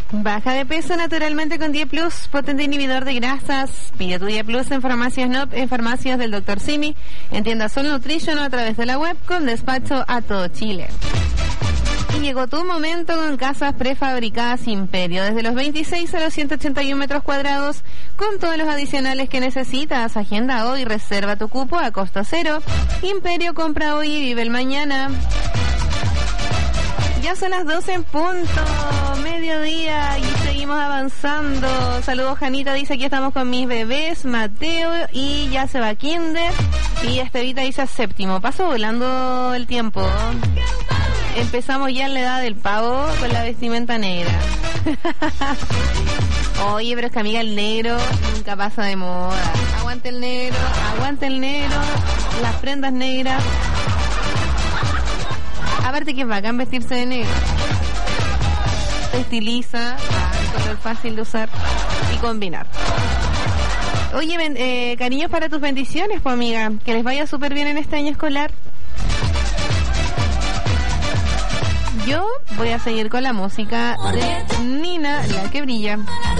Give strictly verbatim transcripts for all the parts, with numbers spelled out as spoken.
Baja de peso naturalmente con Diet Plus, potente inhibidor de grasas. Pide tu Diet Plus en farmacias N O P, en farmacias del doctor Simi, en tiendas Sol Nutrition o a través de la web con despacho a todo Chile. Y llegó tu momento con casas prefabricadas Imperio, desde los veintiséis a los ciento ochenta y uno metros cuadrados, con todos los adicionales que necesitas. Agenda hoy, reserva tu cupo a costo cero. Imperio, compra hoy y vive el mañana. Ya son las doce en punto, mediodía, y seguimos avanzando. Saludos, Janita, dice: aquí estamos con mis bebés, Mateo, y ya se va a kinder, y Estevita dice séptimo. Paso volando el tiempo. Empezamos ya en la edad del pavo con la vestimenta negra. Oye, pero es que, amiga, el negro nunca pasa de moda. Aguante el negro, aguante el negro, las prendas negras. Aparte que es bacán vestirse de negro. Te estiliza, es color fácil de usar y combinar. Oye, eh, cariños para tus bendiciones, pues, amiga. Que les vaya súper bien en este año escolar. Yo voy a seguir con la música de Nina, la que brilla.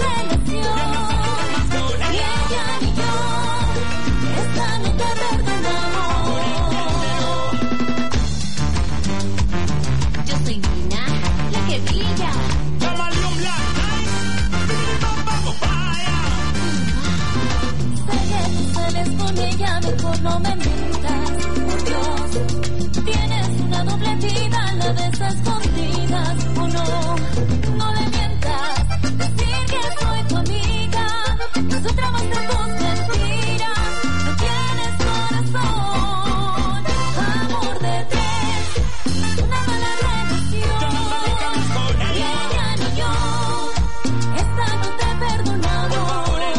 Con ella mejor no me mientas, por Dios, tienes una doble vida, la de esas escondidas, o no, no le mientas, decir que soy tu amiga, no se trama de tus mentiras, no tienes corazón, amor de tres, una mala relación, ni ella ni yo, esta no te he perdonado.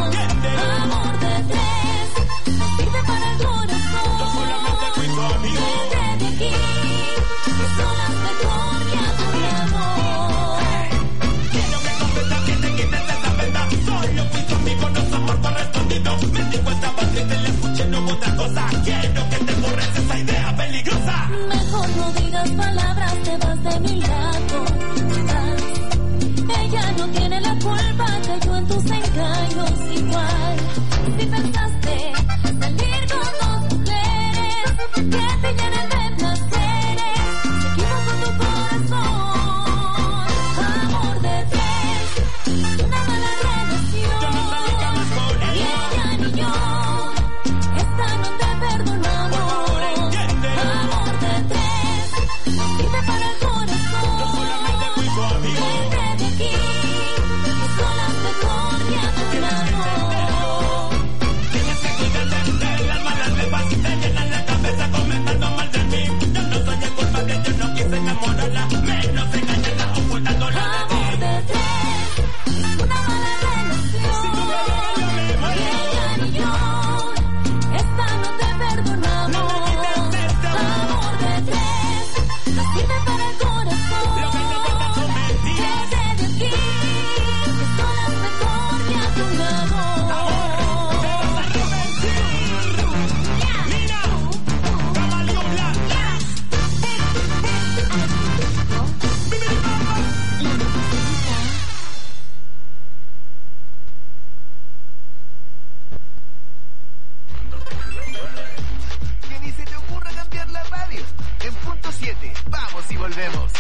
Mejor no digas palabras, te vas de mi lado. Ella no tiene la culpa, cayó en tus engaños igual. Si pensaste salir con dos mujeres que te llenen de placeres, se equivocó tu corazón. Amor de tres, una mala relación, ni ella ni yo, esta no te perdonamos. Para el corazón, vete de aquí, y solas mejor que a tu lado. Tienes que cuidarte de las malas levas, te llenan la cabeza comentando mal de mí. Yo no soy el culpable, yo no quise enamorarla, menos engañarla, ocultándola de ti. Amor de tres, una mala relación, ni ella ni yo, esta no te perdonamos. Amor de tres, no sirve para el corazón. Lo que te importa son mentiras. Vete de aquí, que solas mejor que a tu lado. Ahora te vas a arrepentir. Mira, Camaleón Blanco. Que ni se te ocurra cambiar la radio. En punto siete, vamos y volvemos.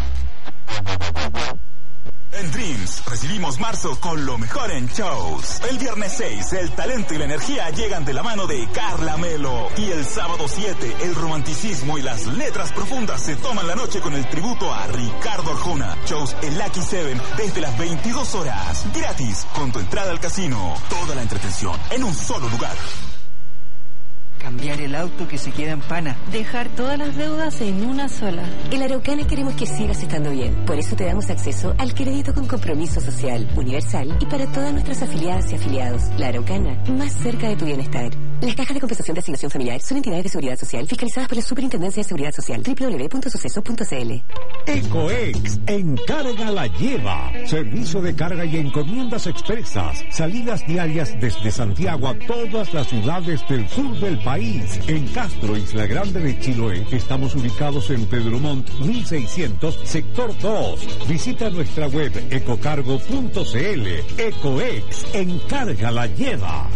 En Dreams recibimos marzo con lo mejor en shows. El viernes seis, el talento y la energía llegan de la mano de Carla Melo. Y el sábado siete, el romanticismo y las letras profundas se toman la noche con el tributo a Ricardo Arjona. Shows en Lucky Seven desde las veintidós horas. Gratis, con tu entrada al casino. Toda la entretención en un solo lugar. Cambiar el auto que se queda en pana. Dejar todas las deudas en una sola. En La Araucana queremos que sigas estando bien. Por eso te damos acceso al crédito con compromiso social, universal y para todas nuestras afiliadas y afiliados. La Araucana, más cerca de tu bienestar. Las cajas de compensación de asignación familiar son entidades de seguridad social fiscalizadas por la Superintendencia de Seguridad Social. doble u doble u doble u punto suceso punto c l. Ecoex, encarga la lleva. Servicio de carga y encomiendas expresas. Salidas diarias desde Santiago a todas las ciudades del sur del país. En Castro, Isla Grande de Chiloé, estamos ubicados en Pedro Montt, mil seiscientos, sector dos. Visita nuestra web ecocargo punto c l. Ecoex, encarga la lleva.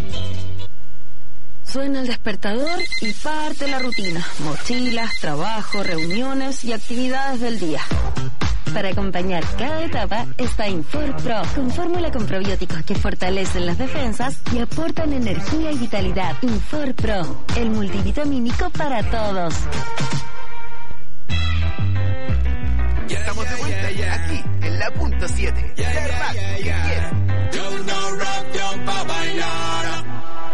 Suena el despertador y parte la rutina. Mochilas, trabajo, reuniones y actividades del día. Para acompañar cada etapa está Infor Pro, con fórmula con probióticos que fortalecen las defensas y aportan energía y vitalidad. Infor Pro, el multivitamínico para todos. Ya estamos de vuelta ya, aquí en la punto siete. Yo no rap, yo pa' bailar.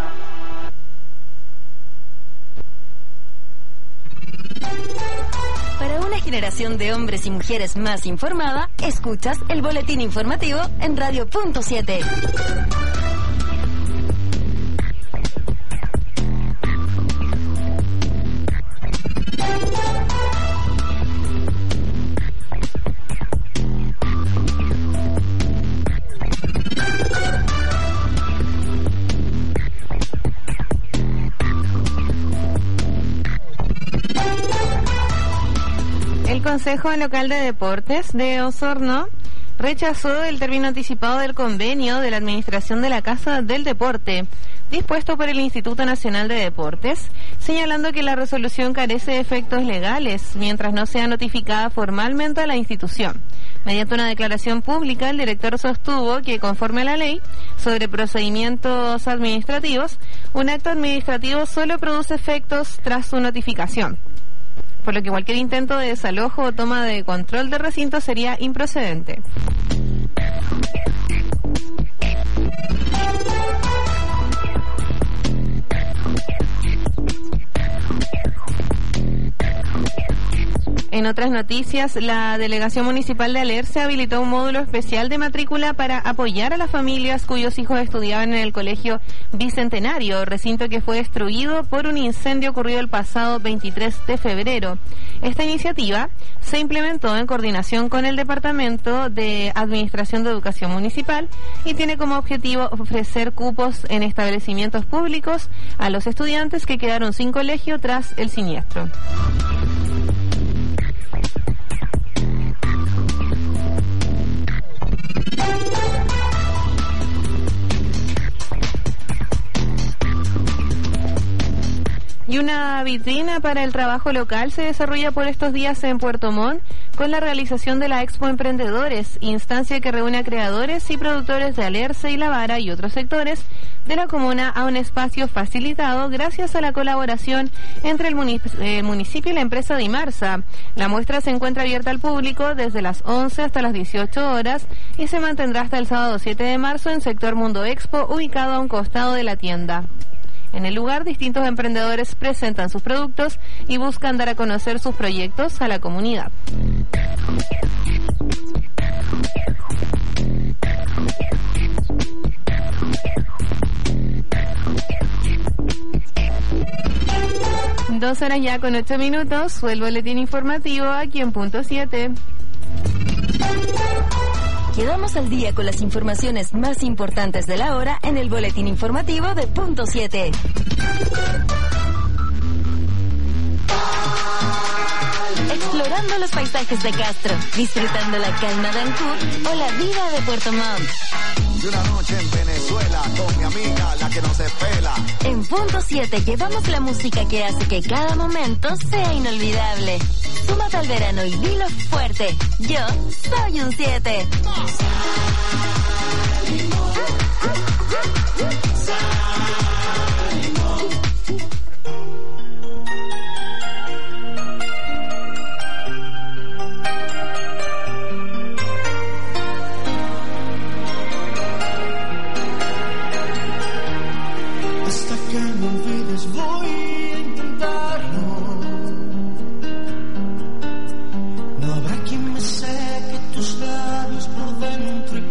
Para una generación de hombres y mujeres más informada, escuchas el boletín informativo en Radio Punto siete. El Consejo Local de Deportes de Osorno rechazó el término anticipado del convenio de la Administración de la Casa del Deporte, dispuesto por el Instituto Nacional de Deportes, señalando que la resolución carece de efectos legales mientras no sea notificada formalmente a la institución. Mediante una declaración pública, el director sostuvo que, conforme a la ley sobre procedimientos administrativos, un acto administrativo solo produce efectos tras su notificación, por lo que cualquier intento de desalojo o toma de control de recinto sería improcedente. En otras noticias, la Delegación Municipal de Alerce habilitó un módulo especial de matrícula para apoyar a las familias cuyos hijos estudiaban en el Colegio Bicentenario, recinto que fue destruido por un incendio ocurrido el pasado veintitrés de febrero. Esta iniciativa se implementó en coordinación con el Departamento de Administración de Educación Municipal y tiene como objetivo ofrecer cupos en establecimientos públicos a los estudiantes que quedaron sin colegio tras el siniestro. Y una vitrina para el trabajo local se desarrolla por estos días en Puerto Montt con la realización de la Expo Emprendedores, instancia que reúne a creadores y productores de Alerce y La Vara y otros sectores de la comuna a un espacio facilitado gracias a la colaboración entre el municipio y la empresa Dimarsa. La muestra se encuentra abierta al público desde las once hasta las dieciocho horas y se mantendrá hasta el sábado siete de marzo en sector Mundo Expo, ubicado a un costado de la tienda. En el lugar, distintos emprendedores presentan sus productos y buscan dar a conocer sus proyectos a la comunidad. Dos horas ya con ocho minutos, fue el boletín informativo aquí en Punto siete. Quedamos al día con las informaciones más importantes de la hora en el boletín informativo de Punto siete. Explorando los paisajes de Castro, disfrutando la calma de Ancud o la vida de Puerto Montt. Y una noche en Venezuela con mi amiga, la que no se pela. En Punto siete llevamos la música que hace que cada momento sea inolvidable. Súmate al verano y dilo fuerte. Yo soy un siete. Hasta que me olvides voy a intentarlo. No habrá quien me seque tus labios por dentro y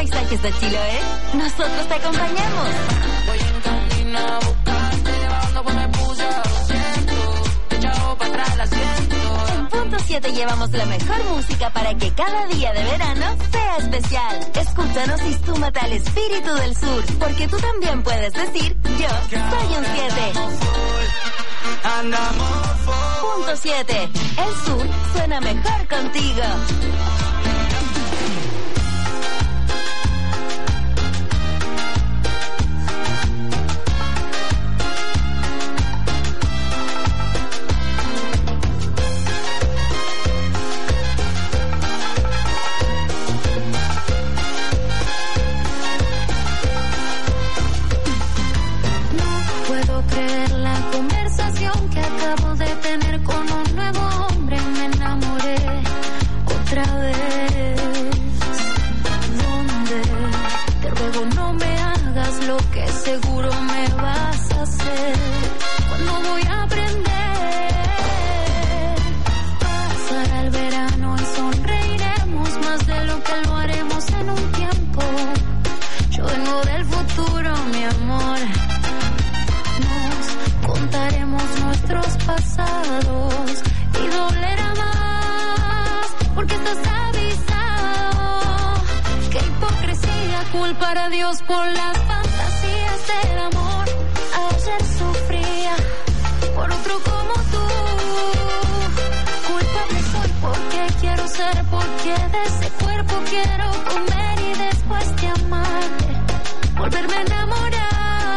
paisajes de Chiloé, nosotros te acompañamos. Voy en camino a buscarte, bajando pues me puse a doscientos, echado para atrás el asiento. En Punto siete llevamos la mejor música para que cada día de verano sea especial. Escúchanos y súmate al espíritu del sur, porque tú también puedes decir, yo soy un siete. Andamos full. Punto siete. El sur suena mejor contigo. Que acabo de tener con un nuevo hombre, me enamoré otra vez. ¿Dónde? Te ruego no me hagas lo que seguro me vas a hacer. ¿Cuándo voy a aprender? Pasará el verano y sonreiremos más de lo que lo haremos en un tiempo. Yo vengo del futuro, mi amor. Contaremos nuestros pasados y dolerá más porque estás avisado. Qué hipocresía culpar a Dios por las fantasías del amor. Ayer sufría por otro como tú. Culpable soy porque quiero ser, porque de ese cuerpo quiero comer y después de amarte volverme a enamorar.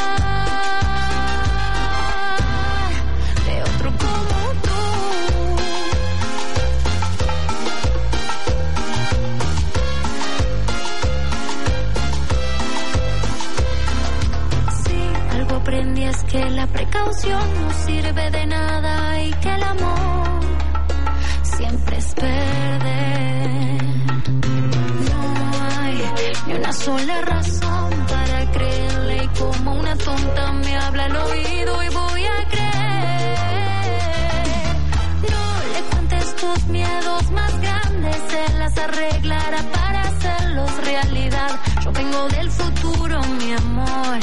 Aprendí es que la precaución no sirve de nada y que el amor siempre es perder. No hay ni una sola razón para creerle y como una tonta me habla al oído y voy a creer. No le cuentes tus miedos más grandes, él las arreglará para hacerlos realidad. Yo vengo del futuro, mi amor.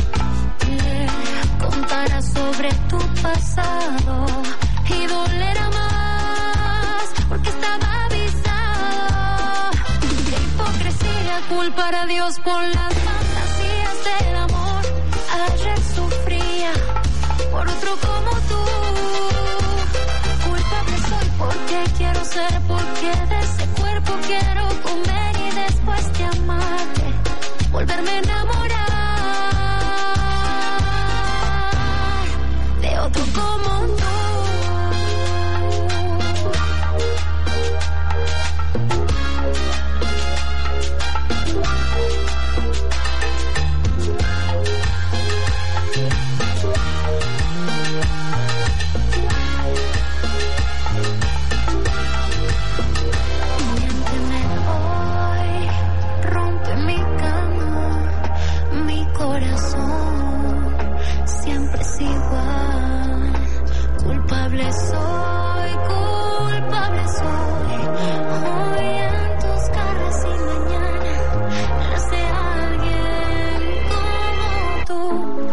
Contará sobre tu pasado y dolerá más porque estaba avisado. Qué hipocresía culpar a Dios por las fantasías del amor. Ayer sufría por otro como tú. Culpable soy porque quiero ser, porque de ese cuerpo quiero comer y después de amarte volverme a enamorar. Otro como tú. Miénteme hoy, rompe mi cama, mi corazón siempre es igual. Culpable soy, culpable soy. Hoy en tus caras y mañana las de alguien como tú.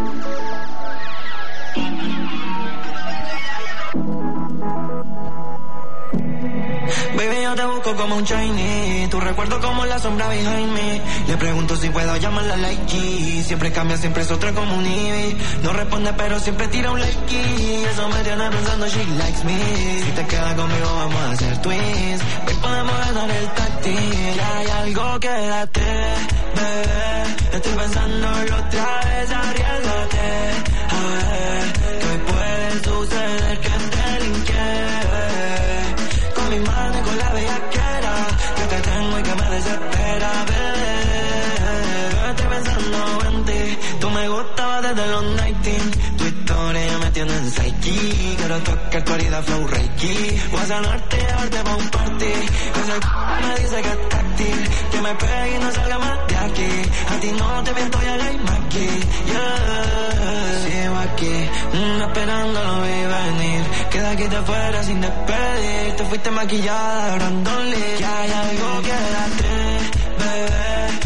Baby, yo te busco como un Chinese. Tu recuerdo como la sombra behind me. Le pregunto si puedo llamarla like G. Siempre cambia, siempre es otra como un Ivy. No responde pero siempre tira un like. Eso me tiene pensando she likes me. Si te quedas conmigo vamos a hacer twins. Hoy podemos ganar el táctil. Hay algo, quédate, bebé. Estoy pensándolo otra vez, arriesgate. A ver, que hoy puede suceder que te linke. Con mi mano y con la bellaquera que te tengo y que me desespera, bebé. Estoy pensando en ti. Tú me gustabas desde los noventa. Tu historia me tiene en psyche. Quiero tocar corrida flow reiki. Voy a sanarte y llevarte pa' un party. Ese c*** me dice que es táctil. Que me pegue y no salga más de aquí. A ti no te miento, ya la hay aquí. Yeah. Sigo aquí, mm, esperando lo vi venir. Queda aquí te fuera sin despedir. Te fuiste maquillada, Brandon Lee. Ya hay algo, quédate, bebé.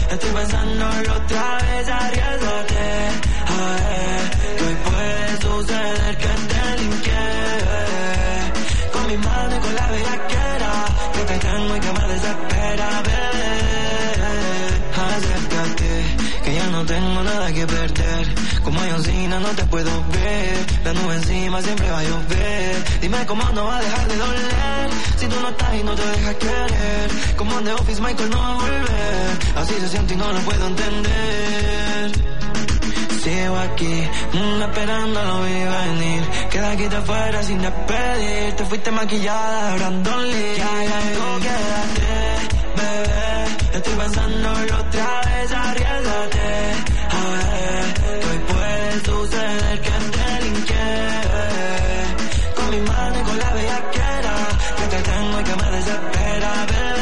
Estoy pensándolo otra vez, arriesgate. Ay, que hoy puede suceder que te linké. Con mi mano y con la bellaquera que te tengo y que me desespera, bebé. Acércate, que ya no tengo nada que perder. Como Ayosina no te puedo ver. La nube encima siempre va a llover. Dime cómo no va a dejar de doler. Si tú no estás y no te dejas querer. Como en The Office Michael no va a volver. Así se siente y no lo puedo entender. Sigo aquí, mm, esperando lo vi venir. Queda aquí te fuera sin despedir. Te fuiste maquillada, Brandon Lee. Ya, ya, no, quédate, bebé. Estoy pensándolo otra vez, arriesgate. A ver, que hoy puede suceder que te linké. Con mi mano y con la bellaquera que te tengo y que me desespera, bebé.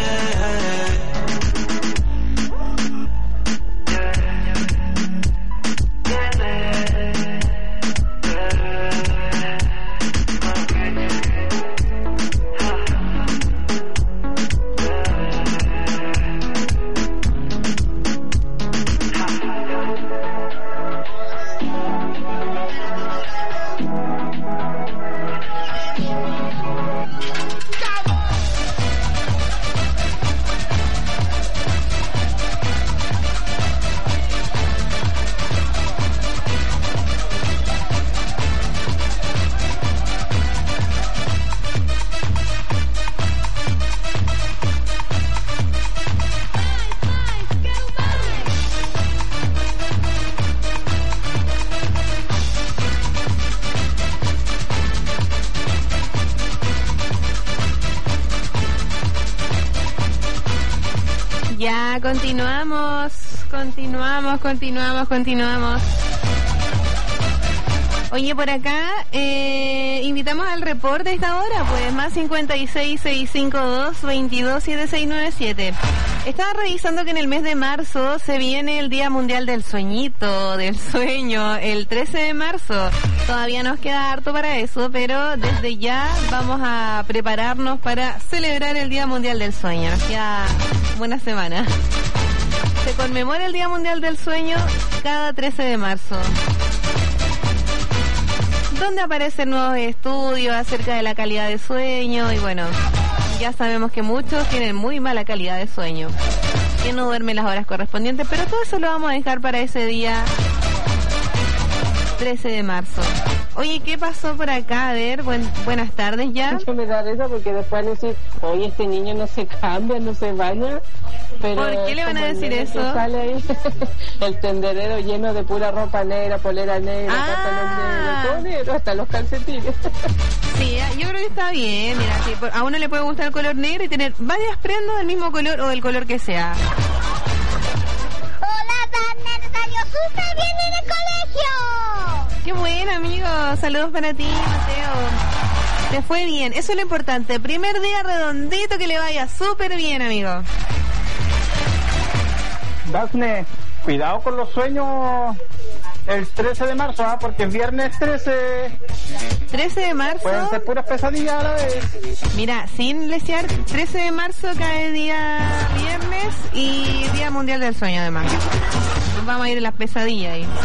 Ya, continuamos, continuamos, continuamos, continuamos. Oye, por acá, eh, invitamos al reporte a esta hora, pues, más cincuenta y seis, seiscientos cincuenta y dos, veintidós, setenta y seis noventa y siete. Estaba revisando que en el mes de marzo se viene el Día Mundial del Sueñito, del Sueño, el trece de marzo. Todavía nos queda harto para eso, pero desde ya vamos a prepararnos para celebrar el Día Mundial del Sueño. Nos queda buena semana. Se conmemora el Día Mundial del Sueño cada trece de marzo. Donde aparecen nuevos estudios acerca de la calidad de sueño y bueno, ya sabemos que muchos tienen muy mala calidad de sueño, que no duermen las horas correspondientes, pero todo eso lo vamos a dejar para ese día trece de marzo. Oye, ¿qué pasó por acá? A ver, buen, buenas tardes ya. Mucho me da eso porque después van a decir, oye, este niño no se cambia, no se baña. Pero ¿por qué le van a decir eso? Sale ahí, el tenderero lleno de pura ropa negra, polera negra, ah. pantalón negro, todo negro, hasta los calcetines. Sí, yo creo que está bien. Mira, si a uno le puede gustar el color negro y tener varias prendas del mismo color o del color que sea. Hola, Daniel, salió súper bien en el colegio. Qué bueno, amigo. Saludos para ti, Mateo. Te fue bien, eso es lo importante. Primer día redondito, que le vaya súper bien, amigo. Dafne, cuidado con los sueños el trece de marzo, ¿ah? Porque es viernes trece. trece de marzo. Pueden ser puras pesadillas a la vez. Mira, sin lesear, trece de marzo cae día viernes y Día Mundial del Sueño, además. Nos vamos a ir en las pesadillas ahí.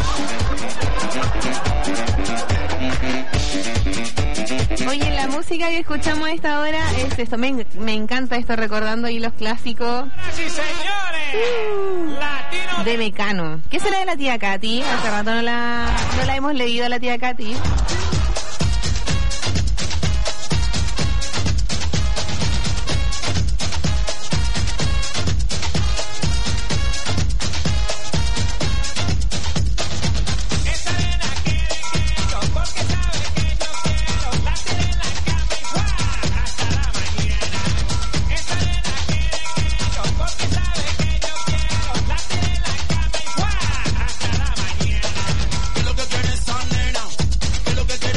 Oye, la música que escuchamos a esta hora es esto. Me, me encanta esto, recordando ahí los clásicos. ¡Sí, señores! Uh, de Mecano. ¿Qué será de la tía Katy? Hace rato no la, no la hemos leído a la tía Katy. Que lo que quieres son nena, que lo que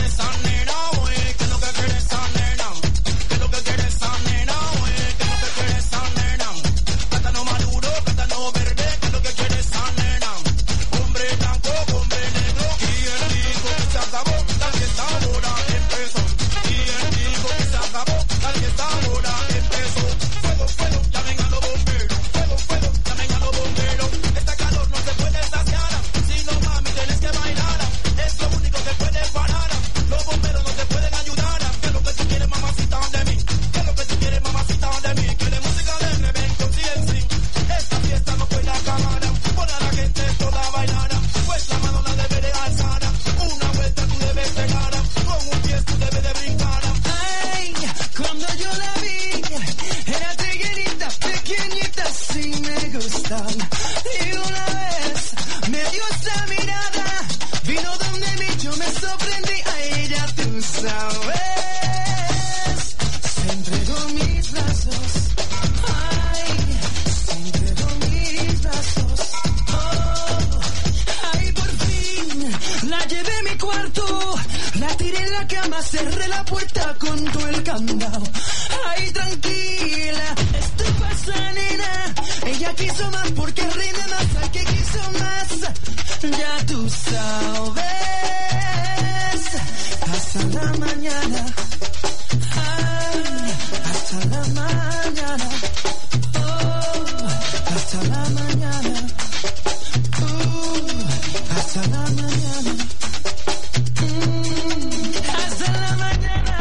cerré la puerta con todo el candado. Ay, tranquila, esto pasa, nena. Ella quiso más porque rinde más al que quiso más. Ya tú sabes. Hasta la mañana. Ay, hasta la mañana. Oh, hasta la mañana. Uh, hasta la mañana. Mm, hasta la mañana.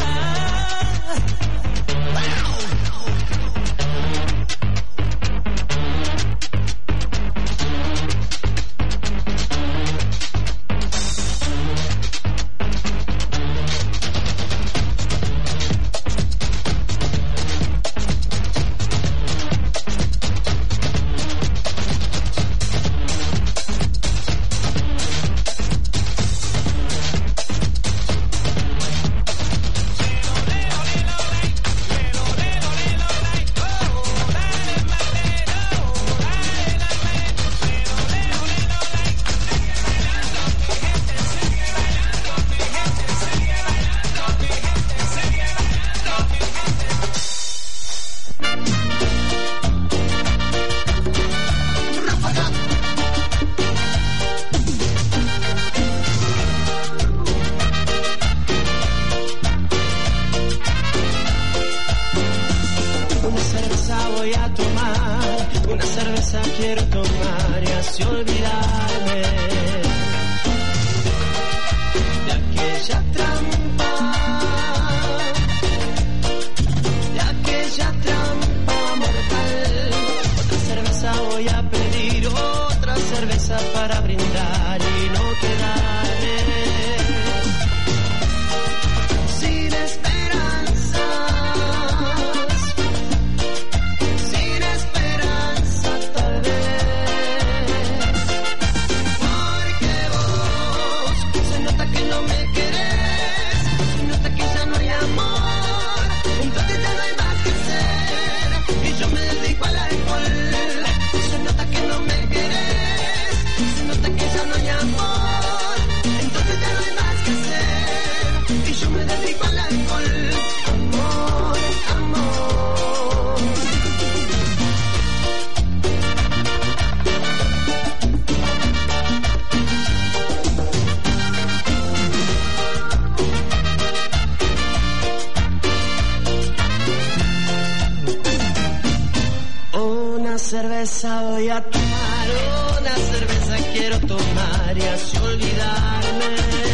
cerveza voy a tomar, una cerveza quiero tomar y así olvidarme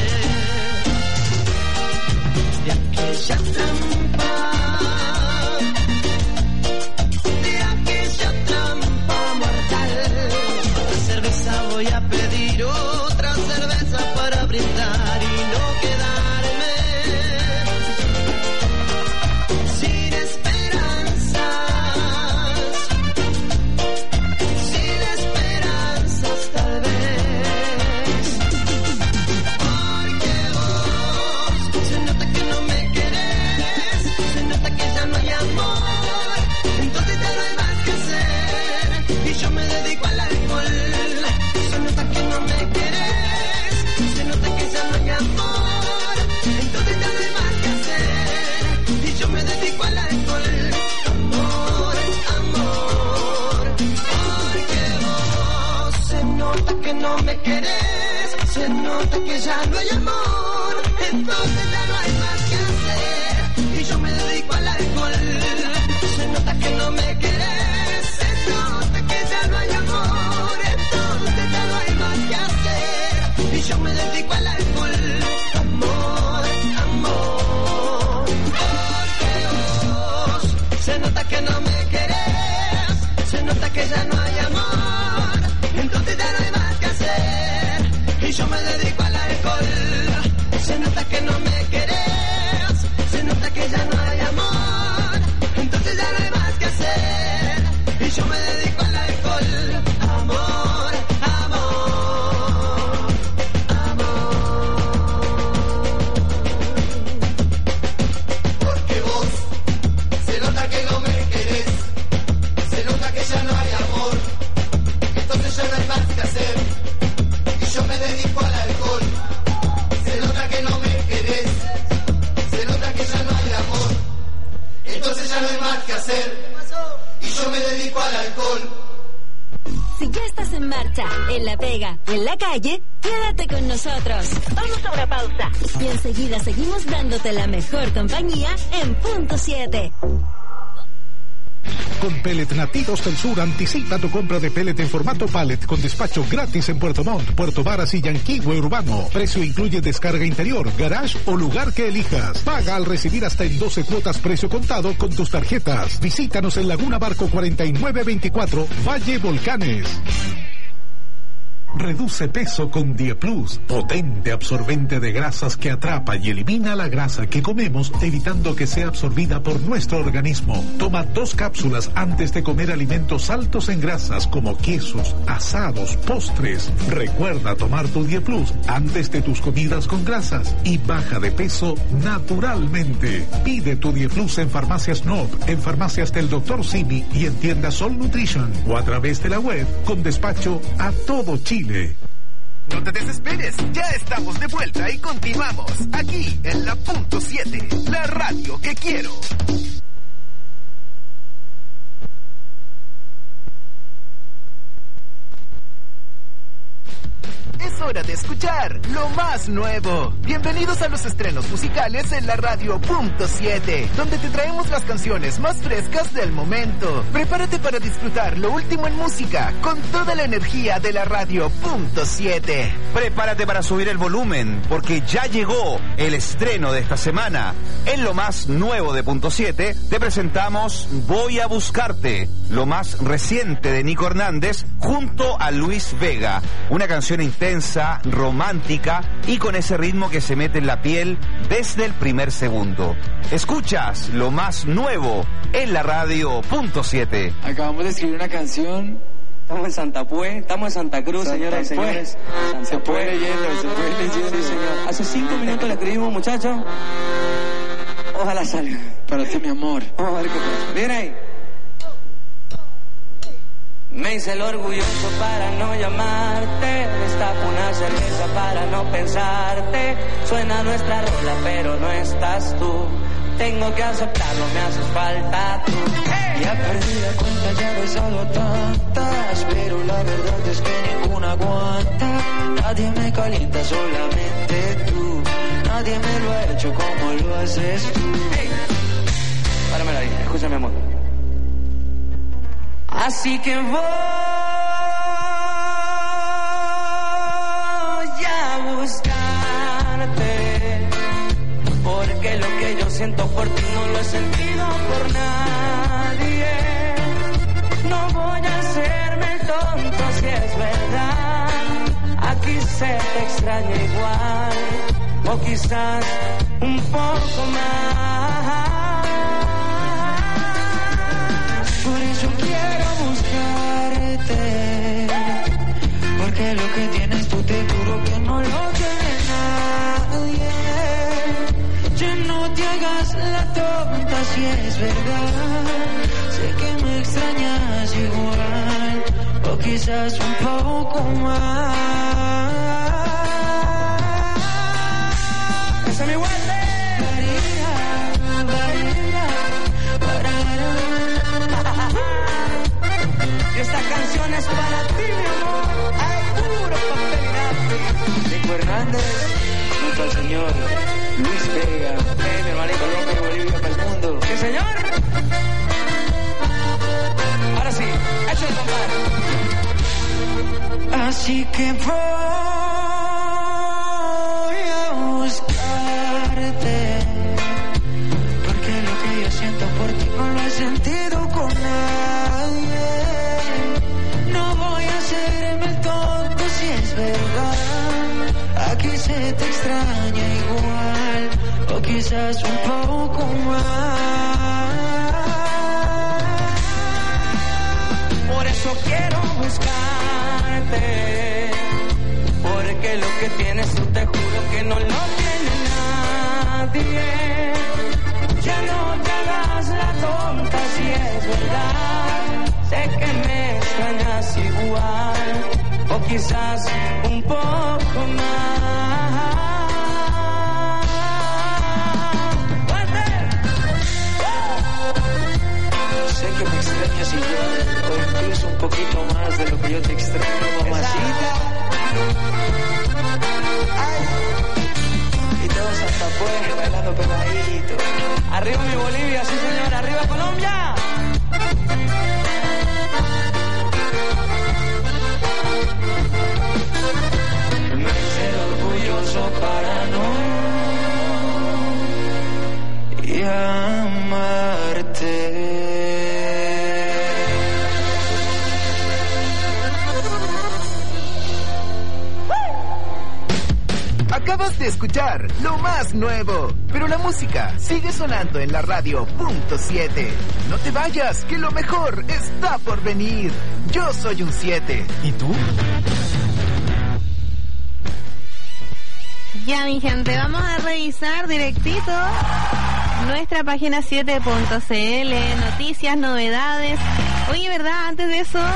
de aquella trampa, de aquella trampa mortal. Otra cerveza voy a pedir, otra cerveza para brindar y no quedarme sin esperanzas, sin esperanzas tal vez, porque vos se nota que no me querés, se nota que ya no hay amor, entonces ya no hay más que hacer y yo me dedico al alcohol. Se nota que no me querés, se nota que ya no hay amor, entonces ya no hay más que hacer y yo me dedico al alcohol. Amor, amor, porque vos se nota que no me querés, se nota que ya no hay amor, entonces ya no hay más que hacer y yo me dedico al alcohol. Se nota que no me querés, se nota que ya no hay amor, entonces ya no hay más que hacer y yo me dedico al alcohol. Amor, amor, porque vos se nota que no me querés, se nota que ya no hay amor, entonces ya no hay más que hacer y yo me dedico al alcohol. Se nota que no me querés, se nota que ya no hay amor, entonces ya no hay más que hacer y yo me dedico al alcohol. Amor, amor, amor, porque vos se nota que no me querés, entonces ya no hay más que hacer. Y yo me dedico al alcohol. Si ya estás en marcha, en la pega o en la calle, quédate con nosotros. Vamos a una pausa. Y enseguida seguimos dándote la mejor compañía en Punto siete. Con Pellet Nativos del Sur anticipa tu compra de pellet en formato pallet con despacho gratis en Puerto Montt, Puerto Varas y Yanquihue Urbano. Precio incluye descarga interior, garage o lugar que elijas. Paga al recibir hasta en doce cuotas precio contado con tus tarjetas. Visítanos en Laguna Barco cuarenta y nueve veinticuatro, Valle Volcanes. Reduce peso con Dieplus, potente absorbente de grasas que atrapa y elimina la grasa que comemos, evitando que sea absorbida por nuestro organismo. Toma dos cápsulas antes de comer alimentos altos en grasas como quesos, asados, postres. Recuerda tomar tu Dieplus antes de tus comidas con grasas y baja de peso naturalmente. Pide tu Dieplus en Farmacias Nob, en farmacias del doctor Simi y en tiendas Sol Nutrition o a través de la web con despacho a todo Chile. No te desesperes, ya estamos de vuelta y continuamos aquí en la Punto siete, la radio que quiero. Es hora de escuchar lo más nuevo. Bienvenidos a los estrenos musicales en la radio Punto siete, donde te traemos las canciones más frescas del momento. Prepárate para disfrutar lo último en música con toda la energía de la radio Punto siete. Prepárate para subir el volumen, porque ya llegó el estreno de esta semana. En lo más nuevo de Punto siete te presentamos Voy a Buscarte, lo más reciente de Nico Hernández junto a Luis Vega. Una canción intensa, romántica y con ese ritmo que se mete en la piel desde el primer segundo. Escuchas lo más nuevo en la radio Punto siete. Acabamos de escribir una canción. Estamos en Santa Pue, estamos en Santa Cruz, Santa señoras y señores. Santa se puede leyendo, se puede leyendo. Sí, señor. Hace cinco minutos le escribimos, muchachos. Ojalá salga. Para ti, mi amor. Vamos a ver qué pasa. Miren ahí. Me hice el orgulloso para no llamarte, destapo una cerveza para no pensarte. Suena nuestra rola pero no estás tú, tengo que aceptarlo, me haces falta tú. ¡Hey! Ya perdí la cuenta, ya he besado tantas, pero la verdad es que ninguna aguanta. Nadie me calienta, solamente tú, nadie me lo ha hecho como lo haces tú. ¡Hey! Párame ahí, escúchame amor. Así que voy a buscarte, porque lo que yo siento por ti no lo he sentido por nadie. No voy a hacerme el tonto si es verdad, aquí se te extraña igual, o quizás un poco más. Por eso quiero buscarte, porque lo que tienes tú te juro que no lo tiene nadie. Ya no te hagas la tonta si es verdad, sé que me extrañas igual, o quizás un poco más. Esa es mi guardia. Y esta canción es para ti, mi amor. Ay, puro papel. Nico Hernández, junto al señor Luis Vega. Hey, mi hermanito Colombia y Bolivia para el mundo. ¿Sí, señor? Ahora sí, échale, compadre. Así que voy a buscarte, porque lo que yo siento por ti no lo he sentido con nadie. No voy a hacerme el tonto si es verdad, aquí se te extraña igual, o quizás un poco más. Por eso quiero buscarte, porque lo que tienes tú te juro que no lo tiene nadie. Ya no te hagas la tonta si es verdad, sé que me extrañas igual, o quizás un poco más. ¡Fuerte! sé que me extrañas igual, o incluso un poquito más de lo que yo te extraño, mamacita. Ay. Y todos hasta pues bailando pegadito. Arriba mi Bolivia, sí señor, arriba Colombia. Me ser orgulloso para no amarte. Acabas de escuchar lo más nuevo, pero la música sigue sonando en la radio punto siete. No te vayas, que lo mejor está por venir. Yo soy un siete. ¿Y tú? Ya, mi gente, vamos a revisar directito nuestra página siete punto c l, noticias, novedades. Oye, ¿verdad? Antes de eso,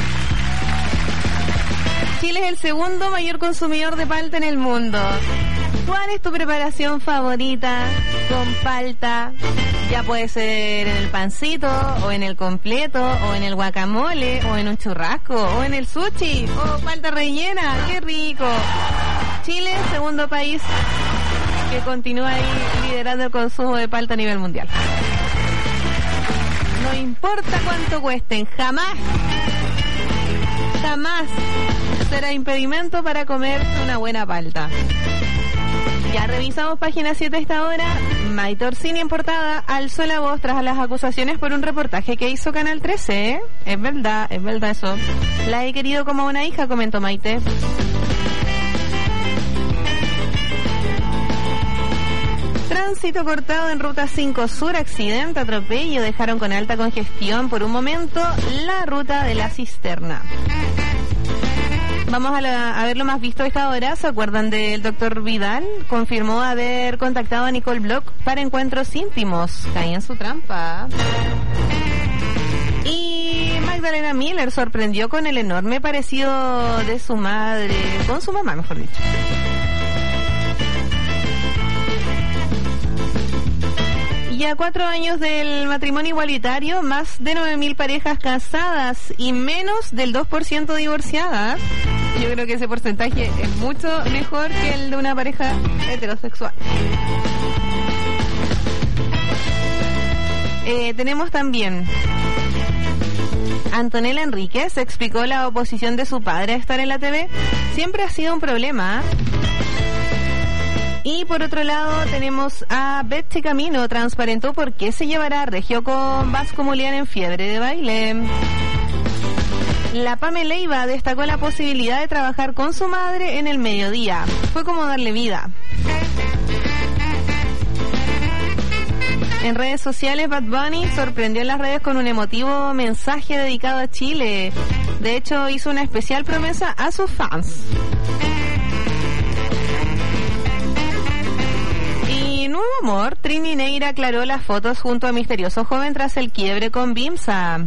Chile es el segundo mayor consumidor de palta en el mundo. ¿Cuál es tu preparación favorita con palta? Ya puede ser en el pancito, o en el completo, o en el guacamole, o en un churrasco, o en el sushi, o palta rellena. ¡Qué rico! Chile, segundo país que continúa ahí liderando el consumo de palta a nivel mundial. No importa cuánto cuesten, jamás, jamás será impedimento para comer una buena palta. Ya revisamos página siete a esta hora. Maite Orsini en portada alzó la voz tras las acusaciones por un reportaje que hizo Canal trece, ¿eh? Es verdad, es verdad eso. La he querido como una hija, comentó Maite. Tránsito cortado en ruta cinco Sur, accidente, atropello, dejaron con alta congestión por un momento la ruta de la cisterna. Vamos a, la, a ver lo más visto a esta hora. ¿Se acuerdan del doctor Vidal? Confirmó haber contactado a Nicole Bloch para encuentros íntimos. Caí en su trampa. Y Magdalena Miller sorprendió con el enorme parecido de su madre, con su mamá, mejor dicho. Y a cuatro años del matrimonio igualitario, más de nueve mil parejas casadas y menos del dos por ciento divorciadas. Yo creo que ese porcentaje es mucho mejor que el de una pareja heterosexual. Eh, tenemos también... Antonella Enríquez explicó la oposición de su padre a estar en la T V. Siempre ha sido un problema, ¿eh? Y por otro lado tenemos a Betsy Camino, transparentó por qué se llevará a Regio con Vasco Mulián en fiebre de baile. La Pamela Leiva destacó la posibilidad de trabajar con su madre en el mediodía. Fue como darle vida. En redes sociales, Bad Bunny sorprendió en las redes con un emotivo mensaje dedicado a Chile. De hecho, hizo una especial promesa a sus fans. Nuevo amor, Trini Neira aclaró las fotos junto a misterioso joven tras el quiebre con Bimsa.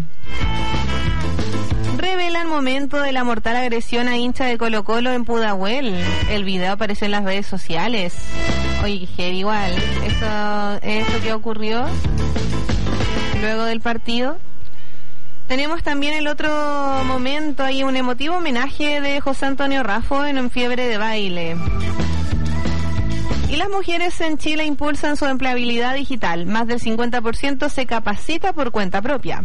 Revelan momento de la mortal agresión a hincha de Colo Colo en Pudahuel. El video apareció en las redes sociales. Oye, heavy igual. Esto, esto que ocurrió luego del partido. Tenemos también el otro momento, hay un emotivo homenaje de José Antonio Raffo en un fiebre de baile. Y las mujeres en Chile impulsan su empleabilidad digital. Más del cincuenta por ciento se capacita por cuenta propia.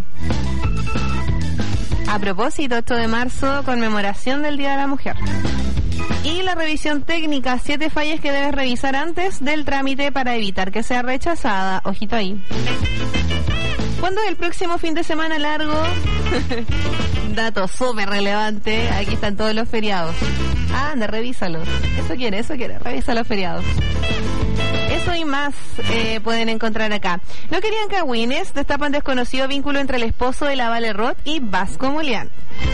A propósito, ocho de marzo, conmemoración del Día de la Mujer. Y la revisión técnica, siete fallas que debes revisar antes del trámite para evitar que sea rechazada. Ojito ahí. ¿Cuándo es el próximo fin de semana largo? Dato súper relevante. Aquí están todos los feriados. Ah, anda, revísalos. Eso quiere, eso quiere. Revisa los feriados. Eso y más eh, pueden encontrar acá. No querían cagüines. Destapan desconocido vínculo entre el esposo de la Vale Roth y Vasco Mulián.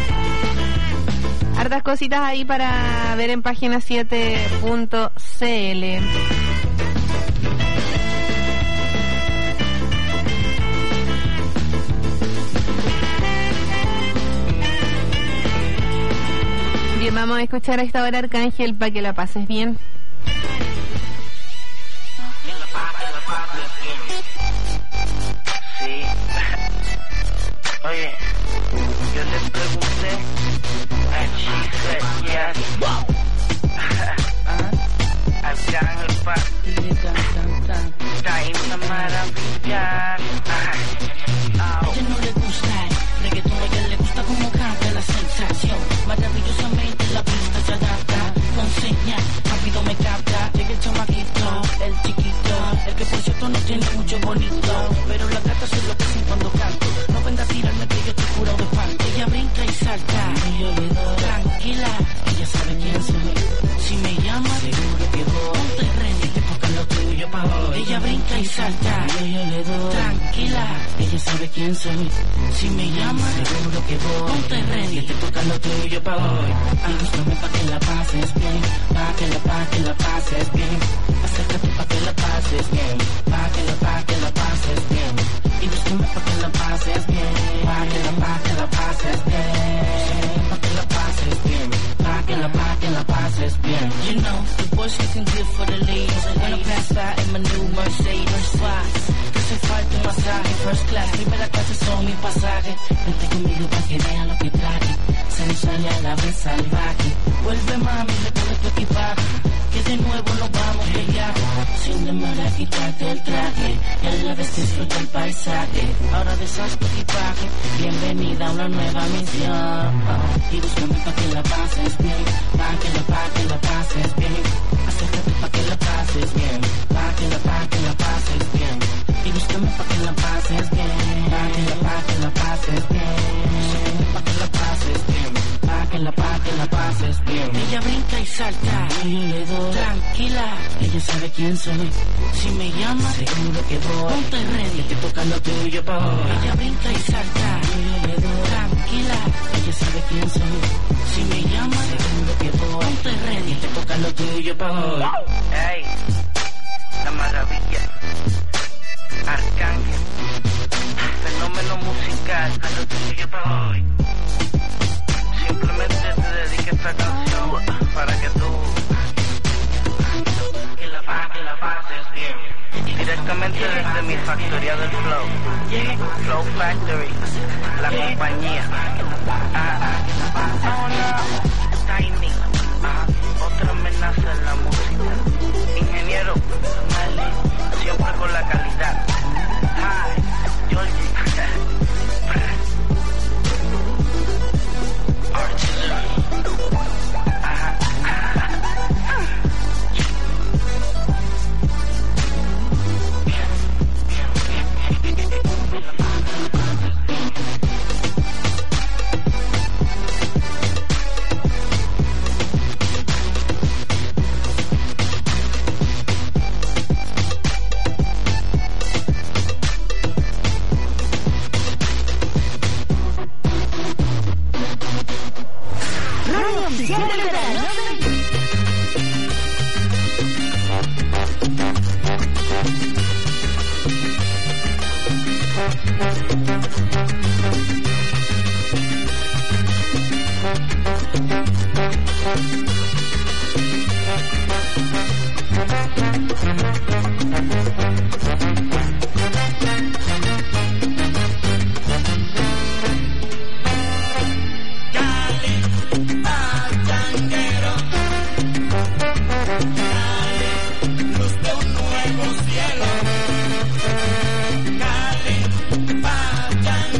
Hartas cositas ahí para ver en página siete punto c l. Bien, vamos a escuchar a esta hora Arcángel para que la pases bien. Sí. Oye, yo le pregunté and she said yes. Arcángel pa está en la maravilla. A ella no le gusta el reggaetón, a ella le gusta como canta la sensación. Maravillosamente la pista se adapta, con señas, rápido me capta. Llega el chamaquito, el chiquito, el que por cierto no tiene mucho bonito, pero las gatas se lo que hacen cuando canto. No venga a tirarme que yo estoy curado de espanto. Ella brinca y salta, y yo le doy tranquila, ella sabe quién soy. Si me llama, seguro que voy. Ponte ready, te toca lo tuyo pa' hoy. Ella brinca y salta, y yo le doy tranquila, ella sabe quién soy. Si me llama, seguro que voy. Ponte ready, te toca lo tuyo pa' hoy. Y búscame pa' que la pases bien, pa' que la, pa' que la pases bien. Acércate pa' que la pases bien, pa' que la, pa' que la pases bien. Y búscame pa' que la pases bien, pa' que la, pa' que la pases bien. Pa' que la pases bien, pa' que la, pa' que la pases bien. You know, the boys looking good for the ladies. Wanna pass by in my new Mercedes Swags. Que hace falta un masaje first class. Primera clase son mi pasaje. Vente conmigo pa' que vean lo que traje. Sensual y a la vez salvaje. Vuelve mami, recoge tu equipaje, que de nuevo nos vamos de viaje. Sin demora quitarte el traje y a la vez disfruta el paisaje. Ahora deshaz tu equipaje, bienvenida a una nueva misión. Y búscame pa' que la pases bien, pa' que la, pa' que la pases bien. Acércate pa' que la pases bien, pa' que la, pa' que la pases bien. Y búscame pa' que la pases bien, pa' que la, pa' que la pases bien. Pa' que la pases bien, pa' que la, pa' que la pases bien. Ella brinca y salta, y yo le doy tranquila, ella sabe quién soy. Si me llama, seguro que voy. Ponte ready, te toca lo tuyo pa' hoy. Ella brinca y salta, y yo le doy tranquila, ella sabe quién soy. Si me llama, seguro que voy. Ponte ready, te toca lo tuyo pa' hoy. Ey, la maravilla, Arcángel, fenómeno musical, a lo tuyo pa' hoy. Simplemente te dedico esta canción para que tú que la, que la pases bien. Directamente desde mi factoría del Flow, Flow Factory, la compañía. Ah, ah, no, Tiny, ah, otra amenaza en la música. Ingeniero, dale, siempre con la calidad. Hi, Georgie.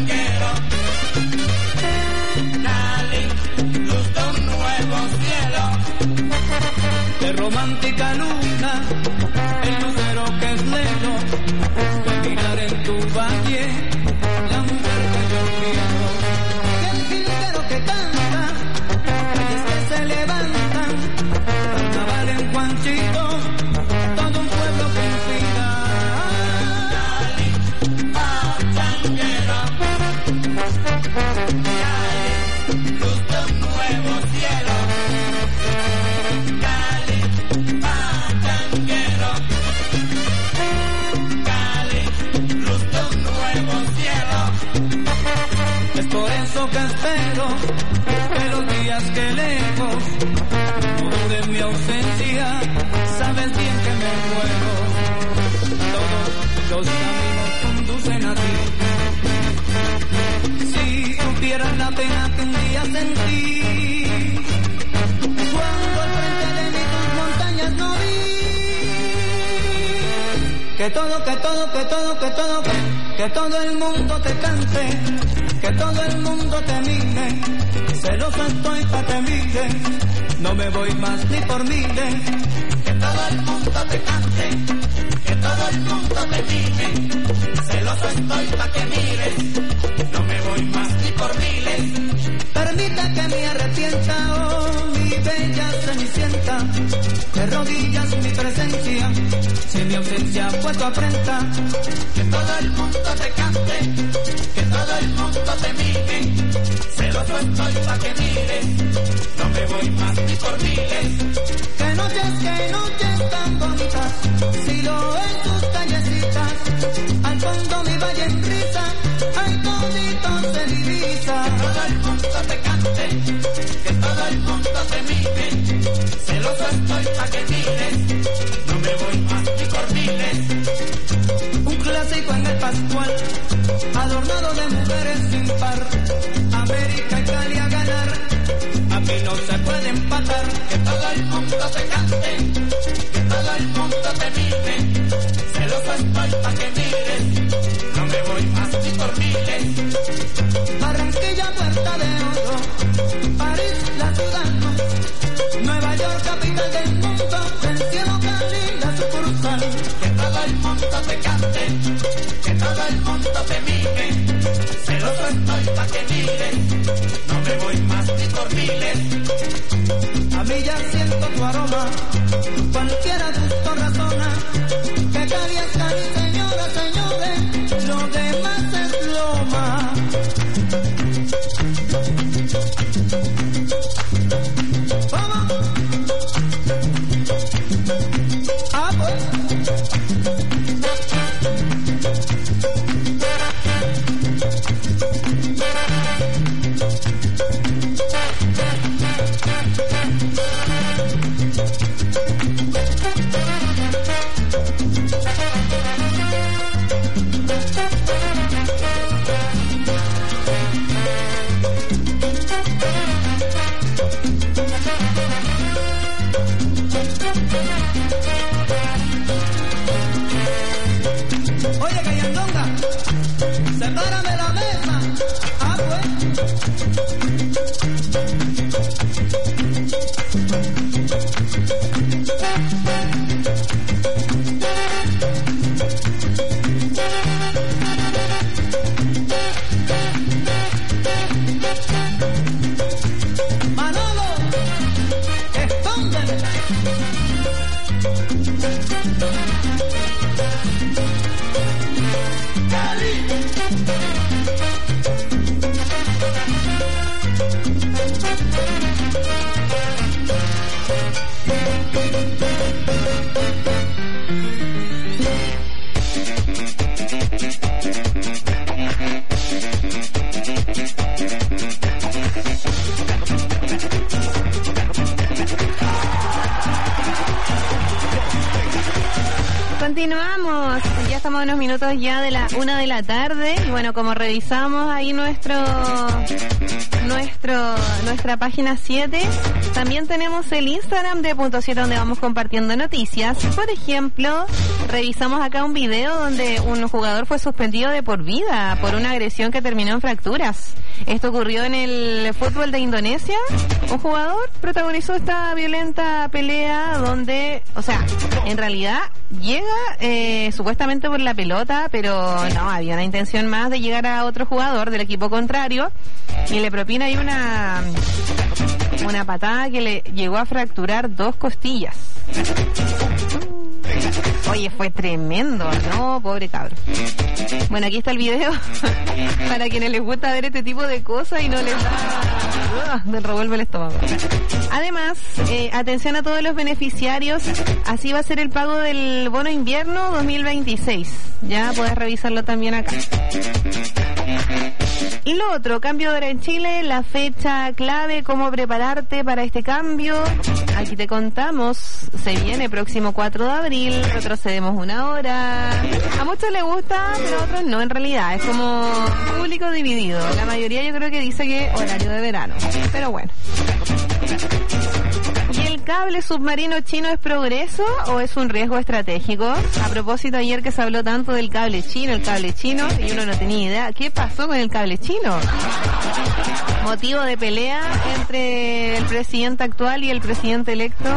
Cielo. Que todo, que todo, que todo, que todo, que, que todo el mundo te cante, que todo el mundo te mire, celoso estoy pa' que mire, no me voy más ni por miles. Que todo el mundo te cante, que todo el mundo te mire, celoso estoy pa' que mires, no me voy más ni por miles. Permita que me arrepienta, oh mi bella cenicienta, de rodillas mi presencia, si mi ausencia fue tu afrenta. Que todo el mundo te cante, que todo el mundo te mire, celoso estoy pa' que mires, no me voy más ni por miles. Que noches, que noches tan bonitas, si lo en tus callecitas, al fondo mi valle en risa, ay todito se divisa. Que todo el mundo te cante, que todo el mundo te mire, celoso estoy pa' que mires, no me voy más ni por miles. Un clásico en el Pascual, adornado de mujeres sin par, América y Cali a ganar, a mí no se puede empatar. Que todo el mundo te cante, que todo el mundo te mire, celoso estoy pa' que mires, no me voy más ni por miles. Barranquilla, Puerta de Oro, París, la ciudad, Nueva York, capital del mundo, del cielo Cali, la sucursal. Que todo el mundo te cante, que todo el mundo te mire, celoso estoy pa' que mires, no me voy más ni por miles. A mí ya siento tu aroma, cualquiera gusto razona, que Cali es Cali, señoras, señores, lo demás es loma. ¿Cómo? Ah, pues. Oye, Cayandonga, sepárame la mesa. Ah, pues. Manolo, escóndeme. Continuamos, ya estamos a unos minutos ya de la una de la tarde y bueno, como revisamos ahí nuestro nuestro nuestra página siete, también tenemos el Instagram de Punto siete donde vamos compartiendo noticias. Por ejemplo, revisamos acá un video donde un jugador fue suspendido de por vida por una agresión que terminó en fracturas. Esto ocurrió en el fútbol de Indonesia. Un jugador protagonizó esta violenta pelea donde, o sea, en realidad llega eh, supuestamente por la pelota, pero no, había una intención más de llegar a otro jugador del equipo contrario y le propina ahí una una patada que le llegó a fracturar dos costillas. Oye, fue tremendo, ¿no? Pobre cabro. Bueno, aquí está el video para quienes les gusta ver este tipo de cosas y no les da... Uh, me revuelve el estómago. Además, eh, atención a todos los beneficiarios, así va a ser el pago del bono invierno dos mil veintiséis. Ya puedes revisarlo también acá. Y lo otro, cambio de hora en Chile, la fecha clave, cómo prepararte para este cambio. Aquí te contamos, se viene próximo cuatro de abril, retrocedemos una hora. A muchos les gusta, pero a otros no, en realidad. Es como público dividido. La mayoría yo creo que dice que horario de verano. Pero bueno. Y el cable submarino chino es progreso o es un riesgo estratégico? A propósito, ayer que se habló tanto del cable chino, el cable chino, y uno no tenía idea. ¿Qué pasó con el cable chino? Motivo de pelea entre el presidente actual y el presidente electo.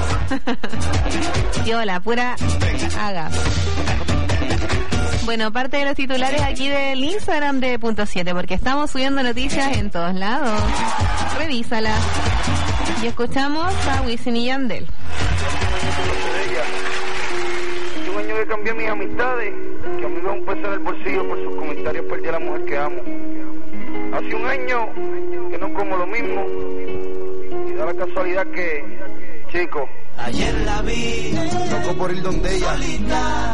Yo, la pura haga. Bueno, parte de los titulares aquí del Instagram de Punto siete, porque estamos subiendo noticias en todos lados. Revísala. Y escuchamos a Wisin y Yandel. Hace un año que cambié mis amistades, que a mí me da un peso en el bolsillo por sus comentarios, perdí a la mujer que amo. Hace un año que no como lo mismo, y da la casualidad que, chico, ayer la vi, loco por ir donde ella, solita,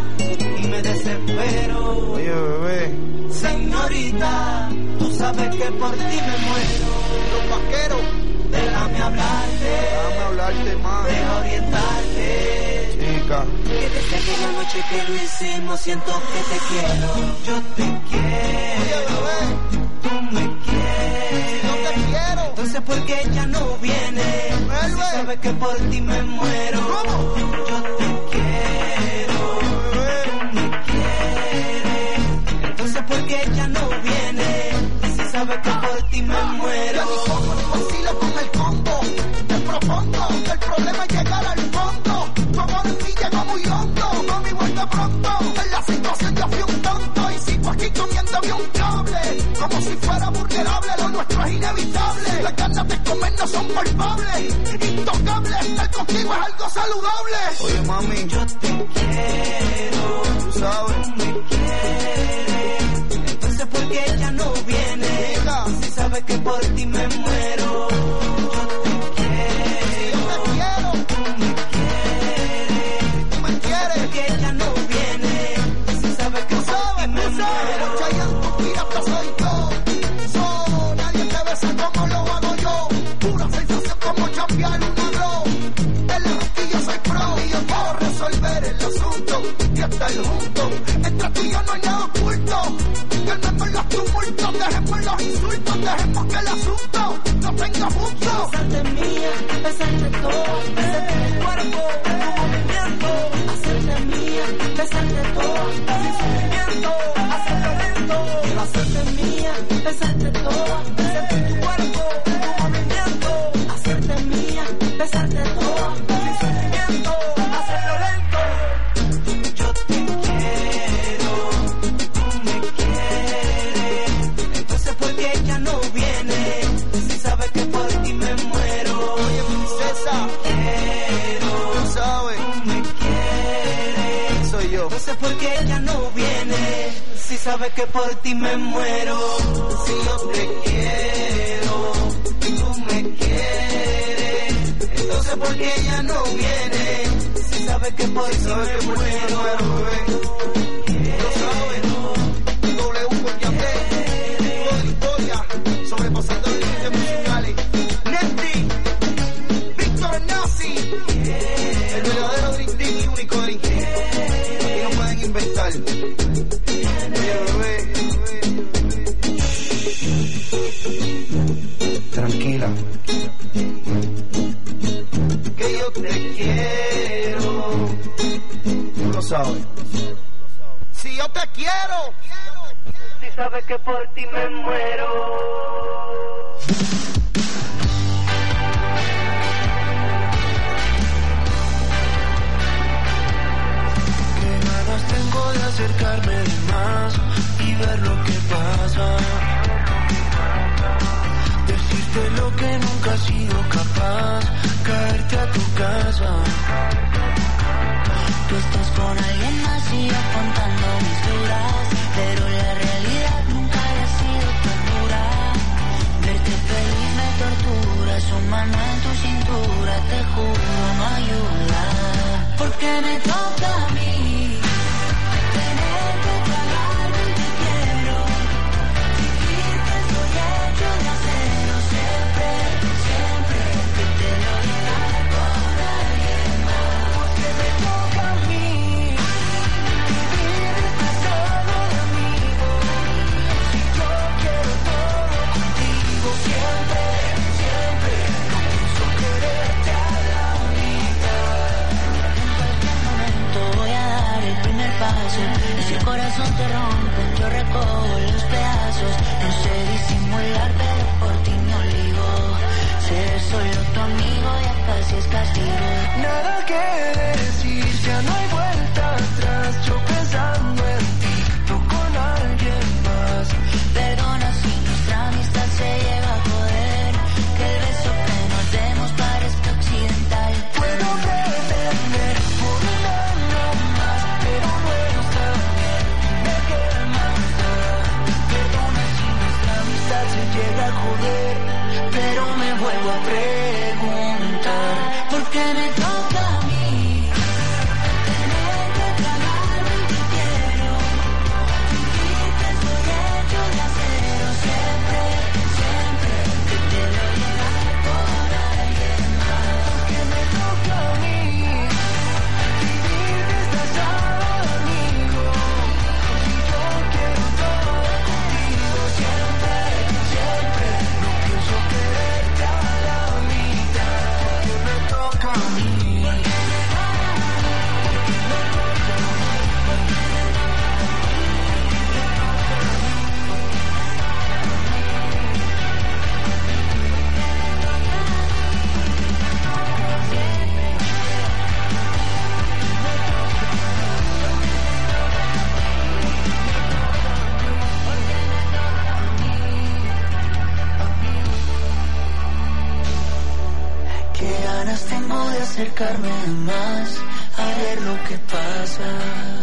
y me desespero. Oye, bebé, señorita, tú sabes que por ti me muero. Los vaqueros, déjame hablarte, déjame hablarte más, deja orientarte, chica, que desde aquella noche que lo hicimos siento que te quiero. Yo te quiero. Oye, bebé, tú me quieres. Yo te quiero. Entonces ¿por qué ella no viene? Si sabes que por ti me muero. ¿Cómo? Yo te quiero. Bebé, tú me quieres. Entonces ¿por qué ella no viene? Si sabes que por ti me muero. Ya ni como ni vacilo con el combo. Te propongo que el problema es llegar al fondo. Tu amor en mí llegó muy hondo. Mami, vuelve pronto. En la situación yo fui un tonto. Y sigo aquí comiéndome un cable. Como si fuera vulnerable, lo nuestro es inevitable. Las ganas de comer no son palpables. Intocable, estar contigo es algo saludable. Oye, mami, yo te quiero. Tú sabes. Tú me quieres. Entonces ¿por qué ella no viene? Diga. Si sabes que por ti me muero. Yo te quiero. Yo te quiero. Tú me quieres. Tú me quieres. ¿Por qué ella no viene? Si sabes que por ti me muero. Chayanne, tu pirata soy yo. So, nadie te besa como lo hago yo. Pura sensación como champear un agro. En la rosquilla soy pro. Y yo puedo resolver el asunto y estar juntos. Entre tú y yo no hay nada oculto. Calmemos los tumultos, dejemos los insultos, dejemos que el asunto no tenga punto. Besarte mía, besarte todo, besarte tu cuerpo, tu movimiento. Hacerte mía, besarte todo, sin sufrimiento, hacerlo lento. Quiero hacerte mía, besarte todo, besarte tu cuerpo, tu movimiento. Hacerte mía, besarte todo, sin sufrimiento, hacerlo lento. Yo te quiero, tú me quieres. Entonces ¿por qué ella no viene? Si sabes que por ti me muero. Oye, princesa, Quiero, tú sabes, tú me quieres. soy yo. Entonces ¿por qué ella no viene? Si sabes que por ti me muero. Si yo te quiero, tú me quieres. Entonces ¿por qué ella no viene? Si sabes que por ti me muero. Lo sabes, W con Yandel, toda la historia, sobrepasando los límites musicales. Nesty, Víctor Nazi, el verdadero Dream Team y único Dream Team. Aquí no pueden inventar. Oye, bebé, Tranquila, que yo te quiero. Tú lo sabes. Si yo te quiero, si sabes que por ti me muero. Qué ganas tengo de acercarme de más y ver lo que pasa. Decirte lo que nunca he sido capaz, caerte a tu casa. Tú estás con alguien más y yo contando mis dudas, pero la realidad nunca había sido tan dura. Verte feliz me tortura, su mano en tu cintura, te juro no ayuda. Porque me toca a mí tener que tragarme el te quiero, fingir que soy hecho de acero, siempre, siempre que te lo diga de corazón. poder, pero me vuelvo a preguntar, ¿por qué me toca a mí? Tener que tragarme el que quiero, y que soy hecho de acero, siempre, siempre, que quiero llegar por alguien más, ¿por qué me toca a mí? Vivir destazado conmigo, y yo quiero todo contigo, siempre, siempre, no pienso quererte a la mitad, porque me toca a mí. Qué ganas tengo de acercarme más a ver lo que pasa.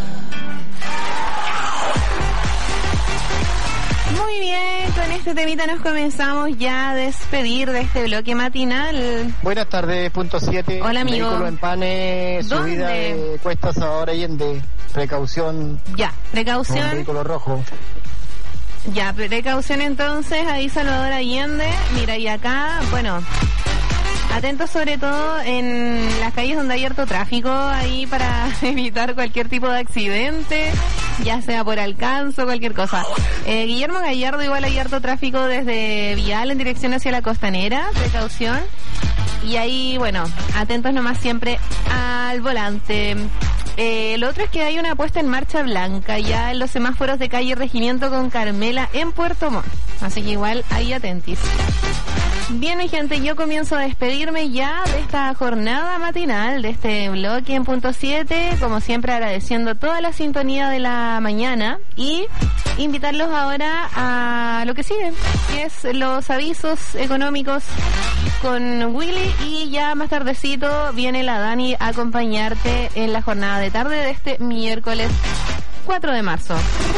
Muy bien, con este temita nos comenzamos ya a despedir de este bloque matinal. Buenas tardes, punto siete. Hola, amigo. Vehículo en Panes, ¿Dónde? subida de Cuesta Salvador Allende. Precaución. Ya, precaución. Un vehículo rojo. Ya, precaución entonces, ahí Salvador Allende. Mira, y acá, bueno, atentos sobre todo en las calles donde hay harto tráfico, ahí para evitar cualquier tipo de accidente, ya sea por alcance o cualquier cosa. Eh, Guillermo Gallardo, igual hay harto tráfico desde Vial en dirección hacia la Costanera, precaución. Y ahí, bueno, atentos nomás siempre al volante. Eh, lo otro es que hay una puesta en marcha blanca ya en los semáforos de calle Regimiento con Carmela en Puerto Montt. Así que igual ahí atentis. Bien, mi gente, yo comienzo a despedirme ya de esta jornada matinal, de este bloque en punto siete, como siempre agradeciendo toda la sintonía de la mañana y invitarlos ahora a lo que sigue, que es los avisos económicos con Willy, y ya más tardecito viene la Dani a acompañarte en la jornada de tarde de este miércoles cuatro de marzo.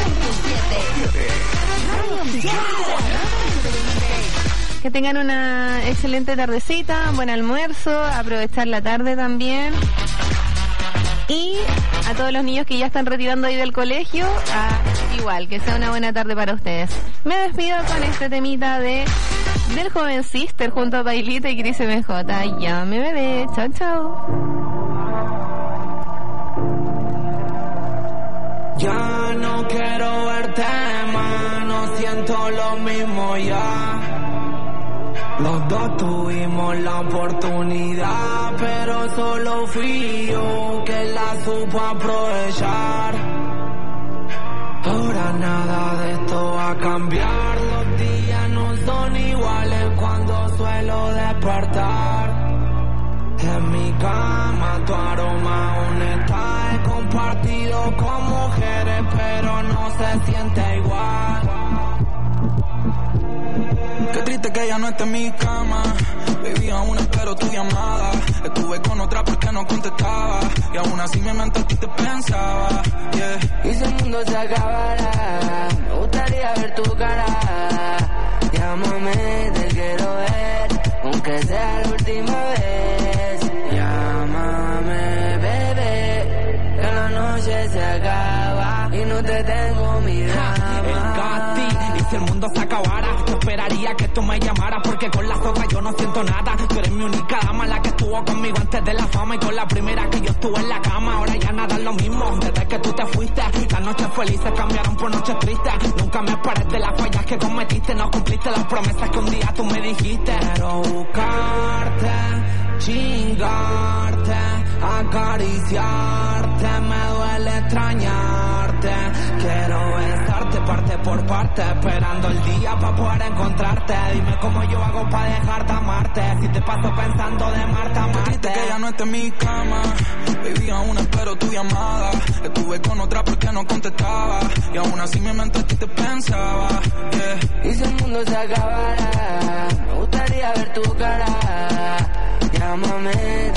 Que tengan una excelente tardecita, buen almuerzo, aprovechar la tarde también. Y a todos los niños que ya están retirando ahí del colegio, ah, igual, que sea una buena tarde para ustedes. Me despido con este temita de del joven Sister junto a Pailita y Cris M J. Ya me bebé, chao chao. Ya no quiero verte más, no siento lo mismo ya. Los dos tuvimos la oportunidad, pero solo fui yo que la supo aprovechar. Ahora nada de esto va a cambiar, los días no son iguales cuando suelo despertar. En mi cama tu aroma aún está, he compartido con mujeres pero no se siente igual. Qué triste que ya no esté en mi cama. Baby, aún espero tu llamada. Estuve con otra porque no contestaba, y aún así mi mente a ti te pensaba, yeah. Y si el mundo se acabara, me gustaría ver tu cara. Llámame, te quiero ver, aunque sea la última vez. Llámame, bebé, que la noche se acaba y no te tengo mi drama. El Cati, y si el mundo se acabara, yo esperaría que tú me llamaras, porque con las otras yo no siento nada. Tú eres mi única dama, la que estuvo conmigo antes de la fama, y con la primera que yo estuve en la cama. Ahora ya nada es lo mismo, desde que tú te fuiste. Las noches felices cambiaron por noches tristes. Nunca me esperes de las fallas que cometiste, no cumpliste las promesas que un día tú me dijiste. Quiero buscarte, chingarte, acariciarte, me duele extrañarte. Quiero besarte parte por parte, esperando el día para poder encontrarte. Dime cómo yo hago para dejarte amarte, si te paso pensando de Marta a Marte. Qué triste que ya no esté en mi cama. Baby, aún espero tu llamada. Estuve con otra porque no contestaba, y aún así mi mente a ti te pensaba, yeah. Y si el mundo se acabara, me gustaría ver tu cara. Llámame,